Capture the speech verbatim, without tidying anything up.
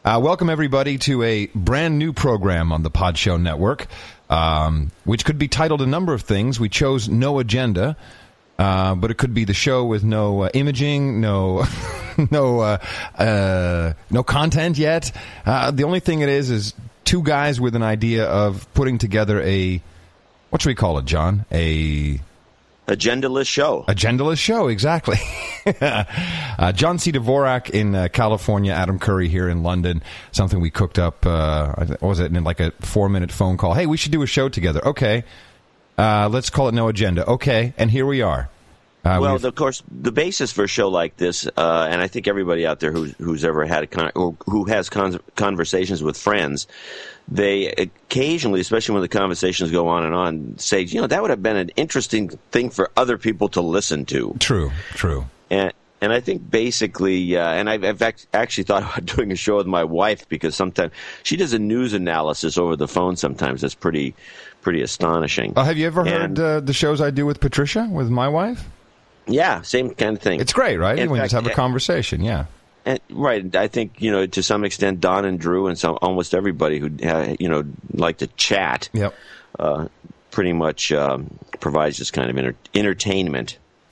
Uh, welcome, everybody, to a brand new program on the Pod Show Network, um, which could be titled a number of things. We chose No Agenda, uh, but it could be the show with no uh, imaging, no no uh, uh, no content yet. Uh, the only thing it is is two guys with an idea of putting together a, what should we call it, John? A... Agendaless show. Agendaless show, exactly. uh, John C. Dvorak in uh, California, Adam Curry here in London. Something we cooked up, uh, what was it, in like a four-minute phone call. Hey, we should do a show together. Okay. Uh, let's call it No Agenda. Okay, and here we are. Uh, well, of course, the basis for a show like this, uh, and I think everybody out there who's, who's ever had a con- or who has con- conversations with friends, they occasionally, especially when the conversations go on and on, say, you know, that would have been an interesting thing for other people to listen to. True, true. And and I think basically, uh, and I've, I've act- actually thought about doing a show with my wife, because sometimes she does a news analysis over the phone sometimes that's pretty, pretty astonishing. Oh, have you ever and, heard uh, the shows I do with Patricia, with my wife? Yeah, same kind of thing. It's great, right? In when you fact, just have a conversation, yeah. And, right. I think, you know, to some extent, Don and Drew and some almost everybody who, uh, you know, like to chat, yep. uh, pretty much um, provides this kind of enter- entertainment.